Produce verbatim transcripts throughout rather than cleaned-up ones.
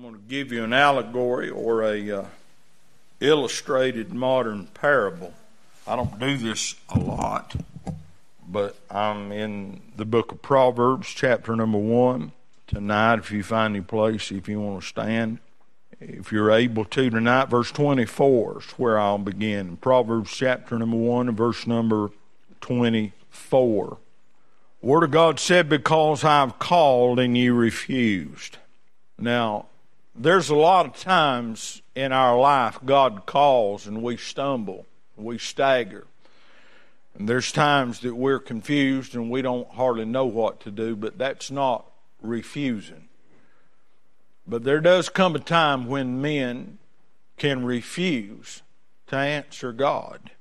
I'm going to give you an allegory or a uh, illustrated modern parable. I don't do this a lot, but I'm in the book of Proverbs, chapter number one. Tonight, if you find any place, if you want to stand, if you're able to tonight, verse twenty-four is where I'll begin. Proverbs chapter number one and verse number twenty-four. The Word of God said, "Because I've called and you refused." Now, there's a lot of times in our life God calls and we stumble, we stagger. And there's times that we're confused and we don't hardly know what to do, but that's not refusing. But there does come a time when men can refuse to answer God.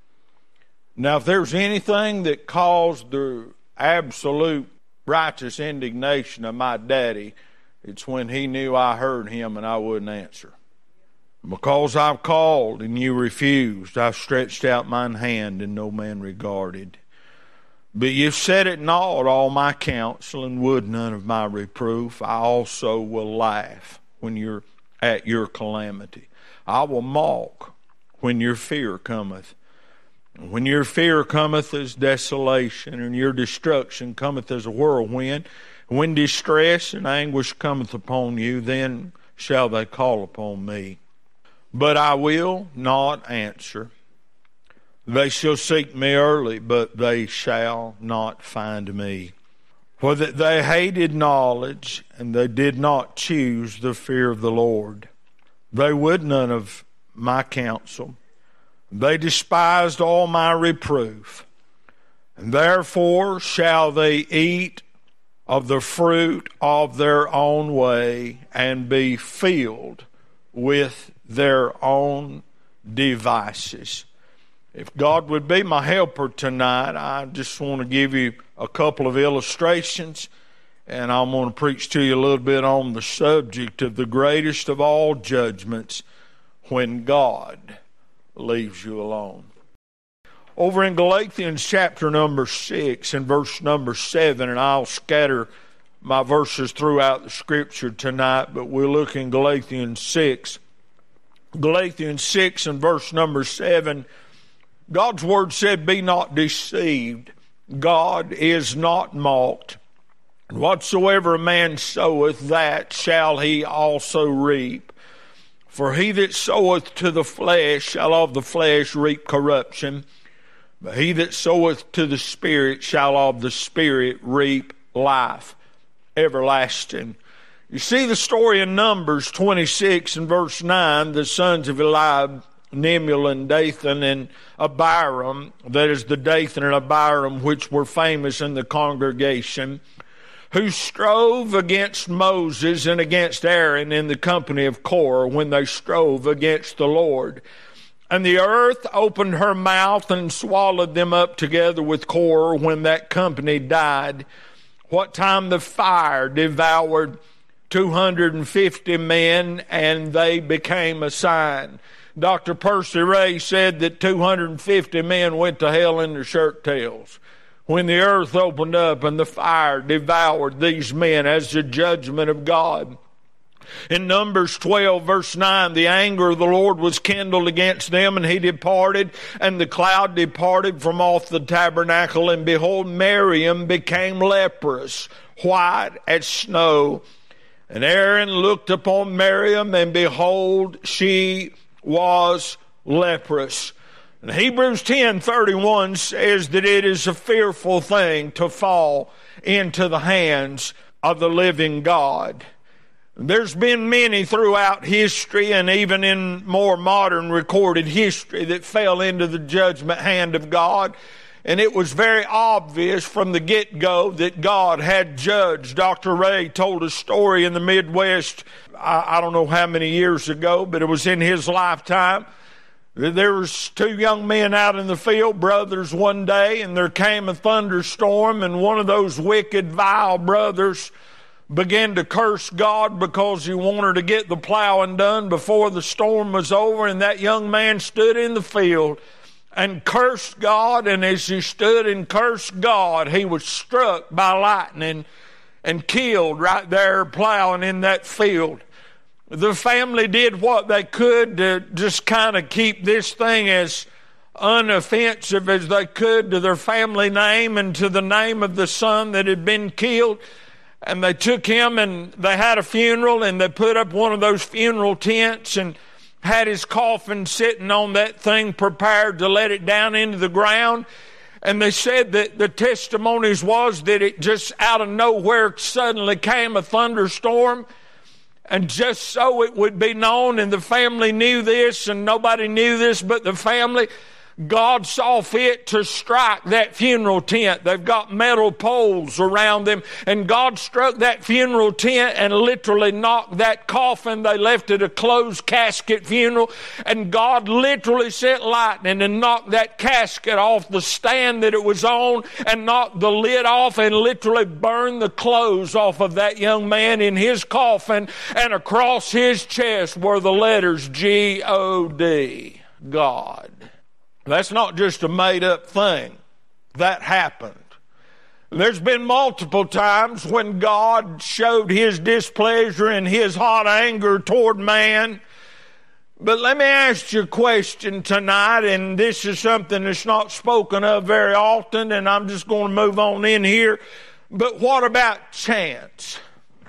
Now, if there's anything that caused the absolute righteous indignation of my daddy, it's when he knew I heard him and I wouldn't answer. Because I've called and you refused, I've stretched out mine hand and no man regarded. But you set at naught all my counsel and would none of my reproof. I also will laugh when you're at your calamity. I will mock when your fear cometh. When your fear cometh as desolation and your destruction cometh as a whirlwind, when distress and anguish cometh upon you, then shall they call upon me. But I will not answer. They shall seek me early, but they shall not find me. For that they hated knowledge, and they did not choose the fear of the Lord. They would none of my counsel. They despised all my reproof. And therefore shall they eat of the fruit of their own way, and be filled with their own devices. If God would be my helper tonight, I just want to give you a couple of illustrations, and I'm going to preach to you a little bit on the subject of the greatest of all judgments, when God leaves you alone. Over in Galatians chapter number six and verse number seven, and I'll scatter my verses throughout the scripture tonight, but we'll look in Galatians six. Galatians six and verse number seven, God's word said, "Be not deceived, God is not mocked. Whatsoever a man soweth, that shall he also reap. For he that soweth to the flesh shall of the flesh reap corruption, but he that soweth to the Spirit shall of the Spirit reap life everlasting." You see the story in Numbers twenty-six and verse nine, the sons of Eliab, Nemuel and Dathan and Abiram, that is the Dathan and Abiram which were famous in the congregation, who strove against Moses and against Aaron in the company of Korah when they strove against the Lord. And the earth opened her mouth and swallowed them up together with Korah when that company died. What time the fire devoured two hundred fifty men, and they became a sign. Doctor Percy Ray said that two hundred fifty men went to hell in their shirt tails when the earth opened up and the fire devoured these men as the judgment of God. In Numbers twelve, verse nine, the anger of the Lord was kindled against them, and he departed, and the cloud departed from off the tabernacle, and behold, Miriam became leprous, white as snow. And Aaron looked upon Miriam, and behold, she was leprous. And Hebrews ten thirty-one says that it is a fearful thing to fall into the hands of the living God. There's been many throughout history and even in more modern recorded history that fell into the judgment hand of God. And it was very obvious from the get-go that God had judged. Doctor Ray told a story in the Midwest, I, I don't know how many years ago, but it was in his lifetime. There was two young men out in the field, brothers, one day, and there came a thunderstorm, and one of those wicked, vile brothers began to curse God because he wanted to get the plowing done before the storm was over, and that young man stood in the field and cursed God, and as he stood and cursed God, he was struck by lightning and killed right there plowing in that field. The family did what they could to just kind of keep this thing as unoffensive as they could to their family name and to the name of the son that had been killed. And they took him and they had a funeral, and they put up one of those funeral tents and had his coffin sitting on that thing, prepared to let it down into the ground. And they said that the testimonies was that it just out of nowhere suddenly came a thunderstorm. And just so it would be known, and the family knew this, and nobody knew this but the family, God saw fit to strike that funeral tent. They've got metal poles around them, and God struck that funeral tent and literally knocked that coffin. They left it a closed casket funeral, and God literally sent lightning and knocked that casket off the stand that it was on, and knocked the lid off, and literally burned the clothes off of that young man in his coffin, and across his chest were the letters G O D, God. That's not just a made-up thing. That happened. There's been multiple times when God showed his displeasure and his hot anger toward man. But let me ask you a question tonight, and this is something that's not spoken of very often, and I'm just going to move on in here. But what about chance?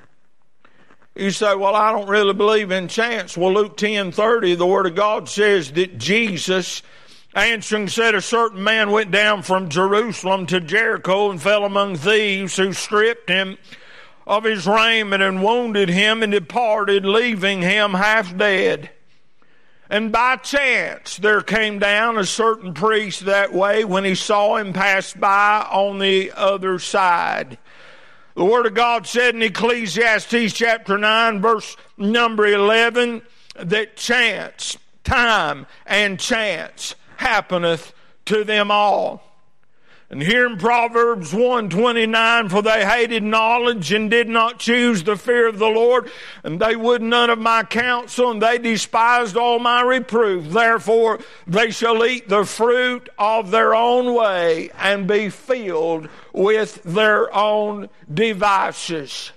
You say, well, I don't really believe in chance. Well, Luke ten thirty, the Word of God says that Jesus answering said, a certain man went down from Jerusalem to Jericho and fell among thieves, who stripped him of his raiment and wounded him and departed, leaving him half dead. And by chance there came down a certain priest that way. When he saw him, pass by on the other side. The Word of God said in Ecclesiastes chapter nine, verse number eleven, that chance, time, and chance happeneth to them all. And here in Proverbs one twenty-nine, for they hated knowledge and did not choose the fear of the Lord, and they would none of my counsel, and they despised all my reproof. Therefore they shall eat the fruit of their own way, and be filled with their own devices.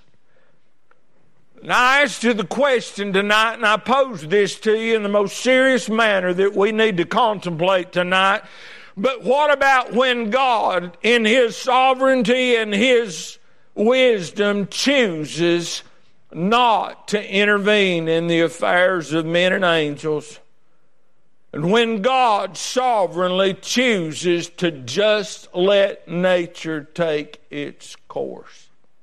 Now, I asked you the question tonight, and I posed this to you in the most serious manner that we need to contemplate tonight. But what about when God, in His sovereignty and His wisdom, chooses not to intervene in the affairs of men and angels? And when God sovereignly chooses to just let nature take its course?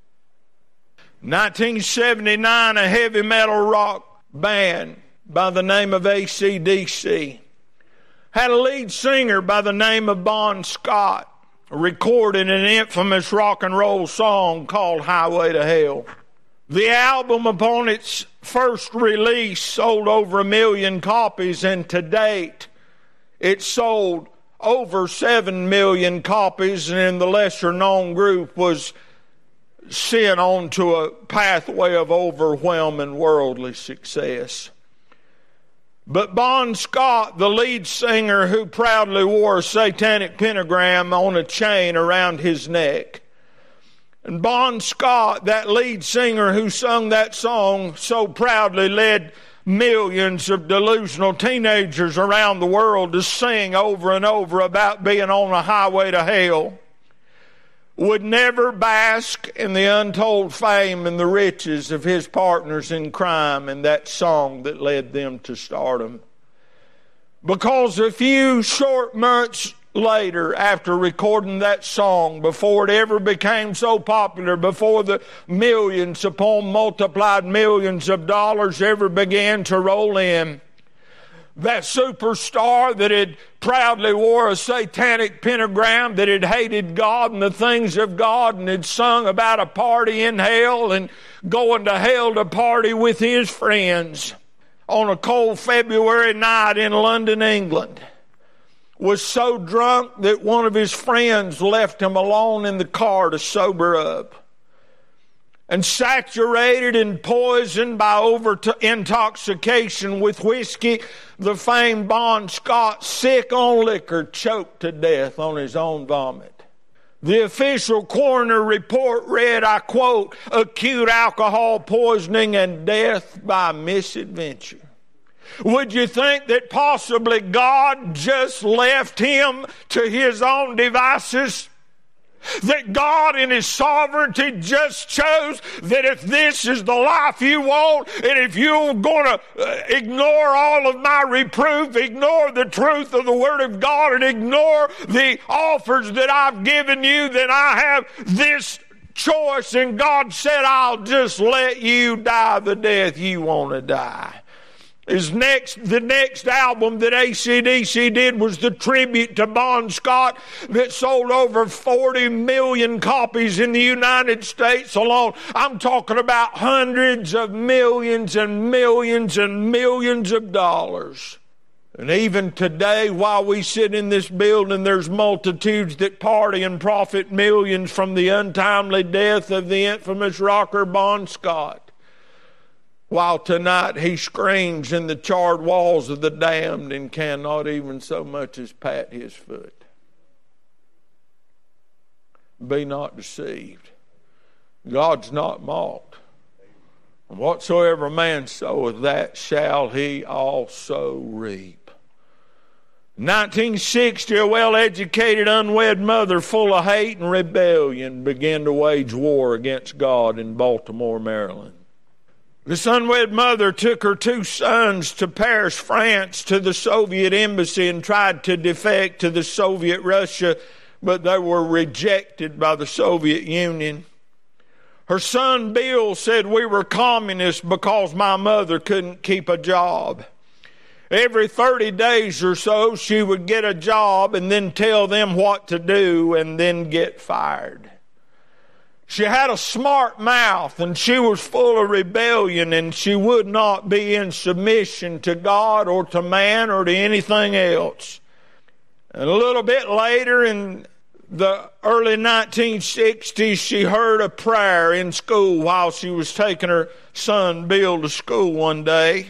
nineteen seventy-nine, a heavy metal rock band by the name of A C D C had a lead singer by the name of Bon Scott, recording an infamous rock and roll song called Highway to Hell. The album, upon its first release, sold over a million copies, and to date it sold over seven million copies, and in the lesser known group was sent on to a pathway of overwhelming worldly success. But Bon Scott, the lead singer who proudly wore a satanic pentagram on a chain around his neck, and Bon Scott, that lead singer who sung that song so proudly, led millions of delusional teenagers around the world to sing over and over about being on a highway to hell, would never bask in the untold fame and the riches of his partners in crime in that song that led them to stardom. Because a few short months later, after recording that song, before it ever became so popular, before the millions upon multiplied millions of dollars ever began to roll in, that superstar that had proudly wore a satanic pentagram, that had hated God and the things of God, and had sung about a party in hell and going to hell to party with his friends on a cold February night in London, England, was so drunk that one of his friends left him alone in the car to sober up. And saturated and poisoned by over intoxication with whiskey, the famed Bon Scott, sick on liquor, choked to death on his own vomit. The official coroner report read, I quote, acute alcohol poisoning and death by misadventure. Would you think that possibly God just left him to his own devices? That God in His sovereignty just chose that if this is the life you want, and if you're going to ignore all of my reproof, ignore the truth of the Word of God, and ignore the offers that I've given you, then I have this choice. And God said, I'll just let you die the death you want to die. His next, the next album that A C D C did was the tribute to Bon Scott that sold over forty million copies in the United States alone. I'm talking about hundreds of millions and millions and millions of dollars. And even today, while we sit in this building, there's multitudes that party and profit millions from the untimely death of the infamous rocker Bon Scott. While tonight he screams in the charred walls of the damned and cannot even so much as pat his foot. Be not deceived. God's not mocked. And whatsoever man soweth, that shall he also reap. nineteen sixty, a well-educated unwed mother full of hate and rebellion began to wage war against God in Baltimore, Maryland. This unwed mother took her two sons to Paris, France, to the Soviet embassy and tried to defect to the Soviet Russia, but they were rejected by the Soviet Union. Her son Bill said, we were communists because my mother couldn't keep a job. Every thirty days or so, she would get a job and then tell them what to do and then get fired. She had a smart mouth and she was full of rebellion, and she would not be in submission to God or to man or to anything else. And a little bit later in the early nineteen sixties, she heard a prayer in school while she was taking her son Bill to school one day.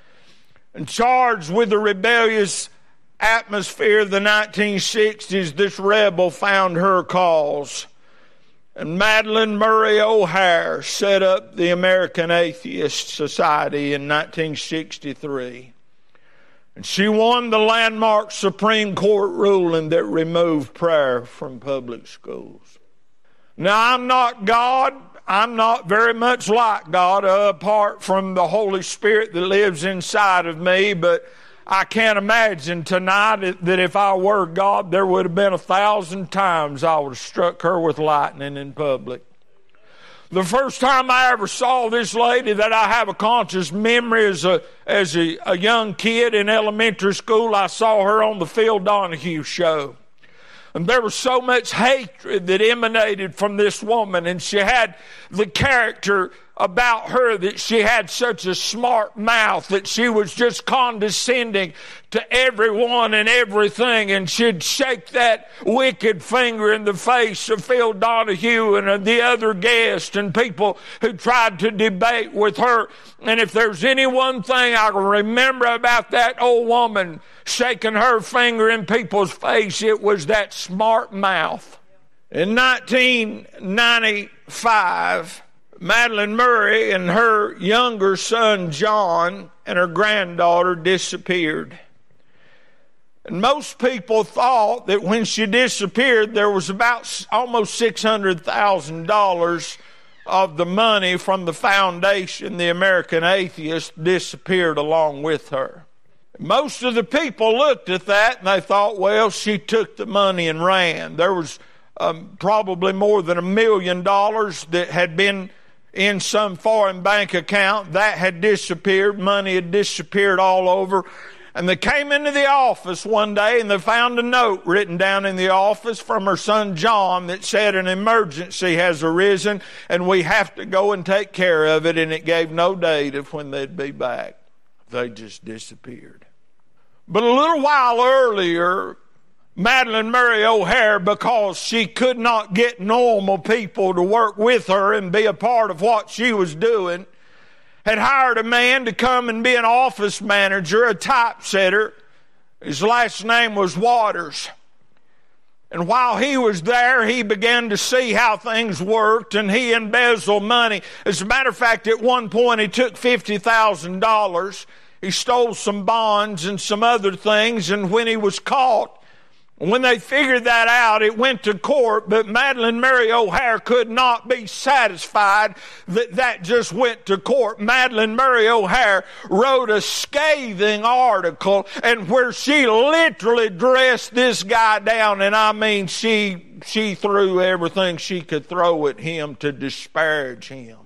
And charged with the rebellious atmosphere of the nineteen sixties, this rebel found her cause. And Madalyn Murray O'Hair set up the American Atheist Society in nineteen sixty-three. And she won the landmark Supreme Court ruling that removed prayer from public schools. Now, I'm not God. I'm not very much like God, uh, apart from the Holy Spirit that lives inside of me, but I can't imagine tonight that if I were God, there would have been a thousand times I would have struck her with lightning in public. The first time I ever saw this lady that I have a conscious memory as a as a, a young kid in elementary school, I saw her on the Phil Donahue show. And there was so much hatred that emanated from this woman, and she had the character about her that she had such a smart mouth that she was just condescending to everyone and everything, and she'd shake that wicked finger in the face of Phil Donahue and the other guests and people who tried to debate with her. And if there's any one thing I can remember about that old woman shaking her finger in people's face, it was that smart mouth. In nineteen ninety-five, Madalyn Murray and her younger son John and her granddaughter disappeared. And most people thought that when she disappeared, there was about almost six hundred thousand dollars of the money from the foundation, the American Atheist, disappeared along with her. Most of the people looked at that and they thought, well, she took the money and ran. There was um, probably more than a million dollars that had been in some foreign bank account. That had disappeared. Money had disappeared all over. And they came into the office one day and they found a note written down in the office from her son John that said an emergency has arisen and we have to go and take care of it. And it gave no date of when they'd be back. They just disappeared. But a little while earlier, Madalyn Murray O'Hair, because she could not get normal people to work with her and be a part of what she was doing, had hired a man to come and be an office manager, a typesetter. His last name was Waters. And while he was there, he began to see how things worked, and he embezzled money. As a matter of fact, at one point he took fifty thousand dollars. He stole some bonds and some other things, and when he was caught, when they figured that out, it went to court, but Madalyn Murray O'Hair could not be satisfied that that just went to court. Madalyn Murray O'Hair wrote a scathing article, and where she literally dressed this guy down, and I mean she she threw everything she could throw at him to disparage him.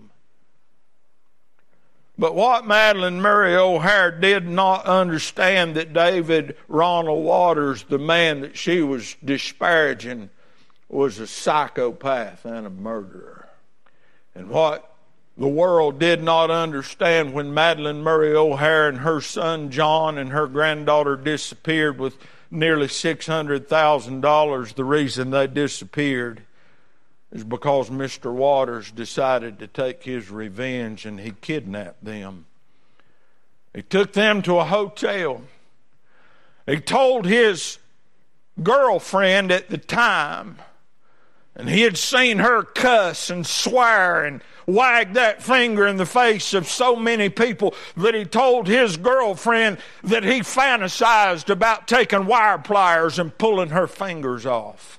But what Madalyn Murray O'Hair did not understand, that David Ronald Waters, the man that she was disparaging, was a psychopath and a murderer. And what the world did not understand, when Madalyn Murray O'Hair and her son John and her granddaughter disappeared with nearly six hundred thousand dollars, the reason they disappeared is because Mister Waters decided to take his revenge, and he kidnapped them. He took them to a hotel. He told his girlfriend at the time, and he had seen her cuss and swear and wag that finger in the face of so many people, that he told his girlfriend that he fantasized about taking wire pliers and pulling her fingers off.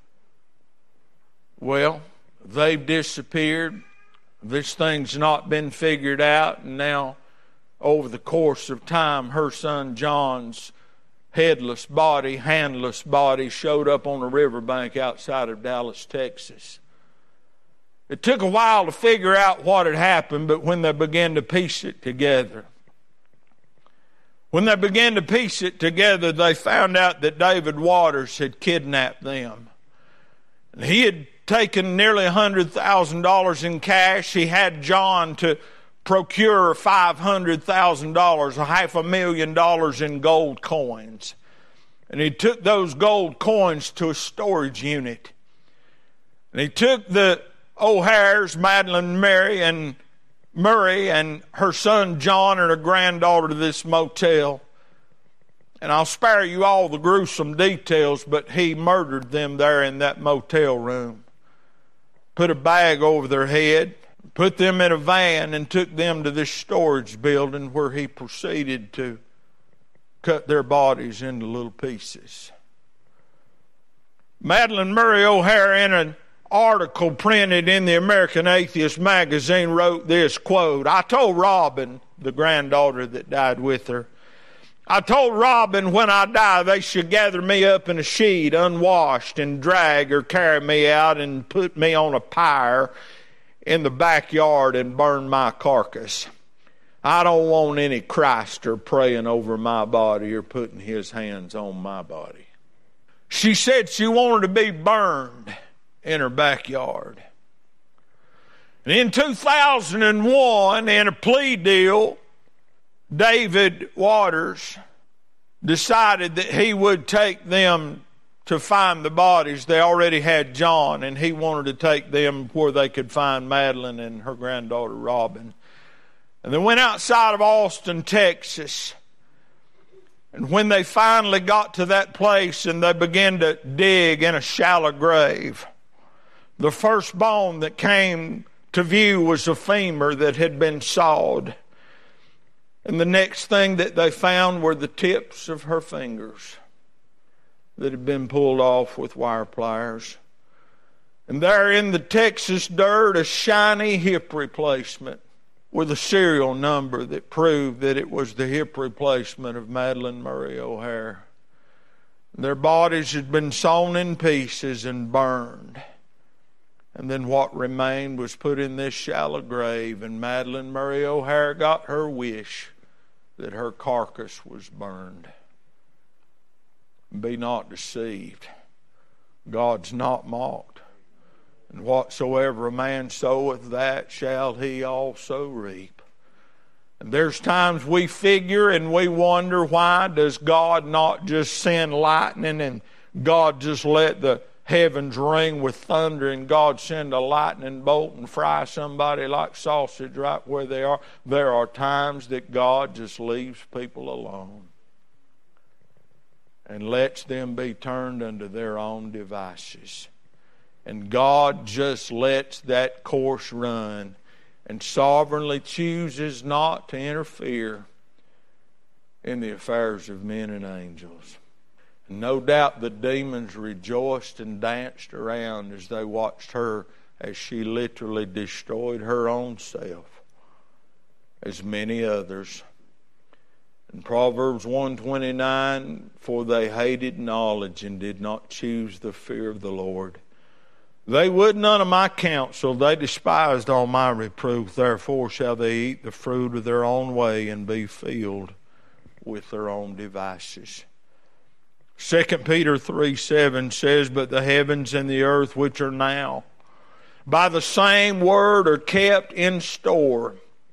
Well, they've disappeared. This thing's not been figured out. And now, over the course of time, her son John's headless body, handless body, showed up on a riverbank outside of Dallas, Texas. It took a while to figure out what had happened, but when they began to piece it together, when they began to piece it together, they found out that David Waters had kidnapped them. And he had taken nearly one hundred thousand dollars in cash. He had John to procure five hundred thousand dollars, a half a million dollars in gold coins. And he took those gold coins to a storage unit. And he took the O'Hairs, Madalyn Murray and Murray and her son John and her granddaughter, to this motel. And I'll spare you all the gruesome details, but he murdered them there in that motel room. Put a bag over their head, put them in a van, and took them to this storage building, where he proceeded to cut their bodies into little pieces. Madalyn Murray O'Hair, in an article printed in the American Atheist magazine, wrote this quote: "I told Robin," the granddaughter that died with her, "I told Robin when I die they should gather me up in a sheet unwashed and drag or carry me out and put me on a pyre in the backyard and burn my carcass. I don't want any Christer praying over my body or putting his hands on my body." She said she wanted to be burned in her backyard. And in two thousand one, in a plea deal, David Waters decided that he would take them to find the bodies. They already had John, and he wanted to take them where they could find Madalyn and her granddaughter Robin. And they went outside of Austin, Texas. And when they finally got to that place and they began to dig in a shallow grave, the first bone that came to view was a femur that had been sawed. And the next thing that they found were the tips of her fingers that had been pulled off with wire pliers. And there in the Texas dirt, a shiny hip replacement with a serial number that proved that it was the hip replacement of Madalyn Murray O'Hair. Their bodies had been sawn in pieces and burned. And then what remained was put in this shallow grave, and Madalyn Murray O'Hair got her wish that her carcass was burned. Be not deceived. God's not mocked. And whatsoever a man soweth, that shall he also reap. And there's times we figure and we wonder, why does God not just send lightning and God just let the heavens ring with thunder and God send a lightning bolt and fry somebody like sausage right where they are? There are times that God just leaves people alone. and lets them be turned unto their own devices. And God just lets that course run and sovereignly chooses not to interfere in the affairs of men and angels. And no doubt the demons rejoiced and danced around as they watched her as she literally destroyed her own self, as many others. In Proverbs one twenty-nine, for they hated knowledge and did not choose the fear of the Lord. They would none of my counsel, they despised all my reproof. Therefore shall they eat the fruit of their own way and be filled with their own devices. Second Peter three seven says, but the heavens and the earth which are now, by the same word are kept in store.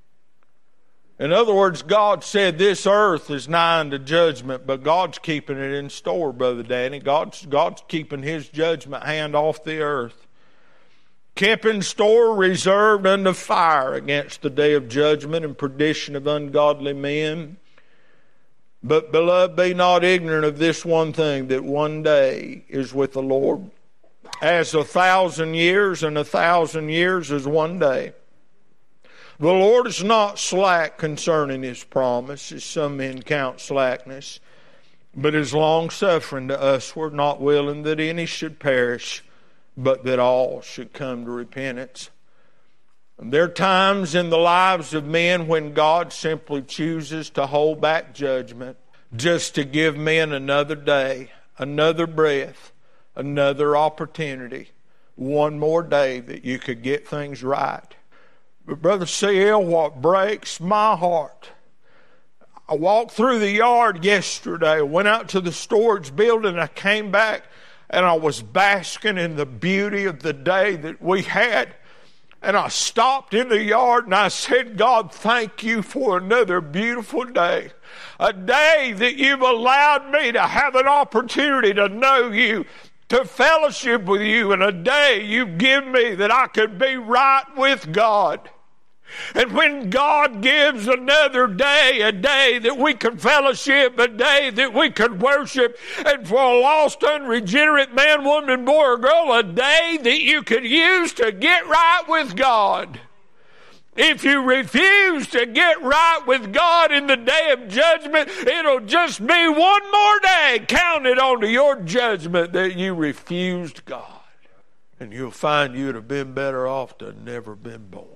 In other words, God said this earth is nigh unto judgment, but God's keeping it in store, Brother Danny. God's, God's keeping His judgment hand off the earth. Kept in store, reserved unto fire against the day of judgment and perdition of ungodly men. But, beloved, be not ignorant of this one thing, that one day is with the Lord as a thousand years, and a thousand years is one day. The Lord is not slack concerning His promise, as some men count slackness, but is long-suffering to usward, not willing that any should perish, but that all should come to repentance. And there are times in the lives of men when God simply chooses to hold back judgment just to give men another day, another breath, another opportunity, one more day that you could get things right. But Brother C L, what breaks my heart, I walked through the yard yesterday, went out to the storage building, I came back, and I was basking in the beauty of the day that we had. And I stopped in the yard and I said, God, thank you for another beautiful day. A day that you've allowed me to have an opportunity to know you, to fellowship with you, and a day you've given me that I could be right with God. And when God gives another day, a day that we can fellowship, a day that we can worship, and for a lost, unregenerate man, woman, boy, or girl, a day that you could use to get right with God. If you refuse to get right with God in the day of judgment, it'll just be one more day counted onto your judgment that you refused God. And you'll find you'd have been better off to have never been born.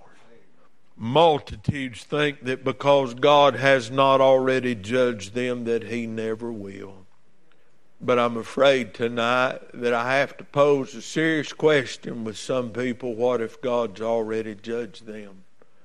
Multitudes think that because God has not already judged them that He never will. But I'm afraid tonight that I have to pose a serious question with some people. What if God's already judged them?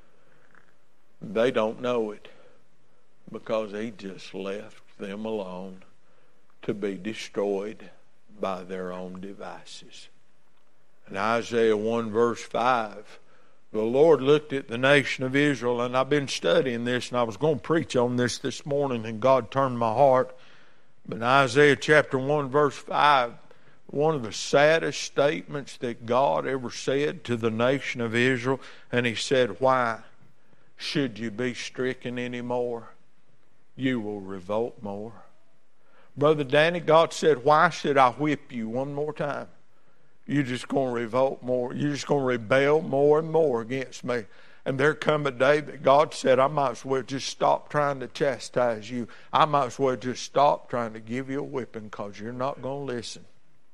They don't know it because He just left them alone to be destroyed by their own devices. In Isaiah one verse five, the Lord looked at the nation of Israel, and I've been studying this, and I was going to preach on this this morning, and God turned my heart. But in Isaiah chapter one, verse five, one of the saddest statements that God ever said to the nation of Israel, and He said, why should you be stricken anymore? You will revolt more. Brother Danny, God said, why should I whip you one more time? You're just going to revolt more. You're just going to rebel more and more against me. And there come a day that God said, I might as well just stop trying to chastise you. I might as well just stop trying to give you a whipping because you're not going to listen.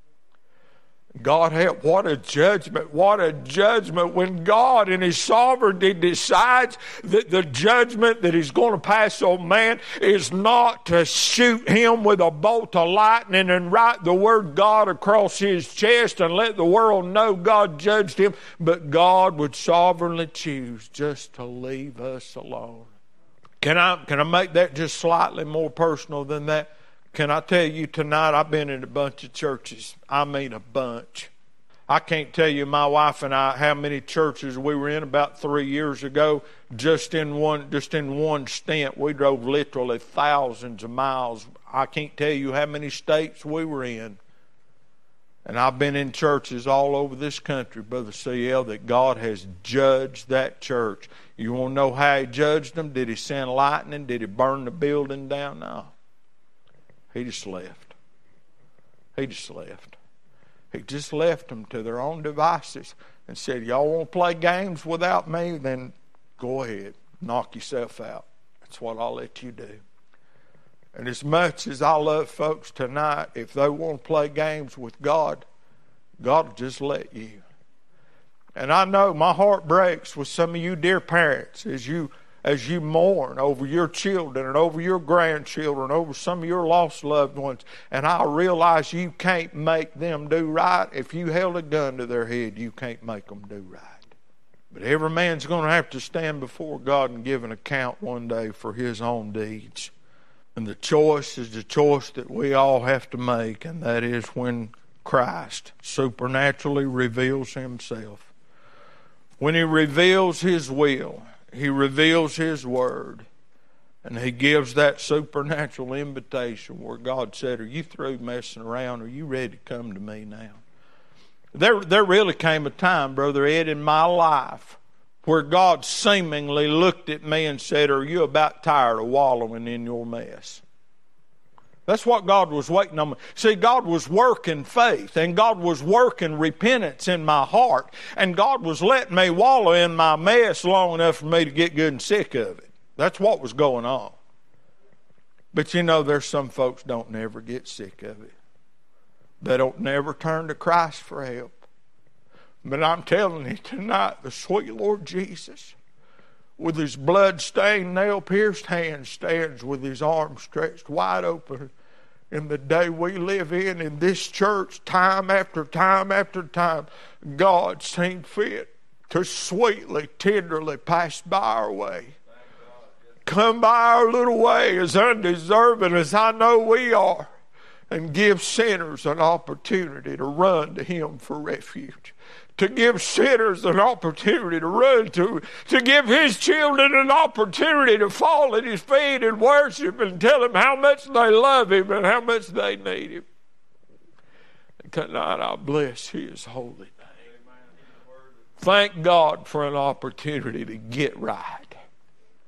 God help, what a judgment, what a judgment when God in His sovereignty decides that the judgment that He's going to pass on man is not to shoot him with a bolt of lightning and write the word God across his chest and let the world know God judged him, but God would sovereignly choose just to leave us alone. Can I, can I make that just slightly more personal than that? Can I tell you tonight, I've been in a bunch of churches. I mean a bunch. I can't tell you, my wife and I, how many churches we were in about three years ago. Just in one, just in one stint, we drove literally thousands of miles. I can't tell you how many states we were in. And I've been in churches all over this country, Brother C L, that God has judged that church. You want to know how He judged them? Did He send lightning? Did He burn the building down? No. He just left. He just left. He just left them to their own devices and said, y'all want to play games without me? Then go ahead. Knock yourself out. That's what I'll let you do. And as much as I love folks tonight, if they want to play games with God, God will just let you. And I know my heart breaks with some of you dear parents as you as you mourn over your children and over your grandchildren, over some of your lost loved ones. And I realize you can't make them do right. If you held a gun to their head, you can't make them do right. But every man's going to have to stand before God and give an account one day for his own deeds. And the choice is the choice that we all have to make, and that is when Christ supernaturally reveals himself. When he reveals his will, he reveals his word, and he gives that supernatural invitation where God said, are you through messing around? Are you ready to come to me now? There, there really came a time, Brother Ed, in my life where God seemingly looked at me and said, are you about tired of wallowing in your mess? That's what God was waiting on me. See, God was working faith, and God was working repentance in my heart, and God was letting me wallow in my mess long enough for me to get good and sick of it. That's what was going on. But you know, there's some folks don't never get sick of it. They don't never turn to Christ for help. But I'm telling you tonight, the sweet Lord Jesus, with his blood-stained, nail-pierced hands, stands with his arms stretched wide open in the day we live in, in this church, time after time after time. God seemed fit to sweetly, tenderly pass by our way. Come by our little way as undeserving as I know we are, and give sinners an opportunity to run to him for refuge. To give sinners an opportunity to run to, to give his children an opportunity to fall at his feet and worship and tell him how much they love him and how much they need him. And tonight I bless his holy name. Thank God for an opportunity to get right.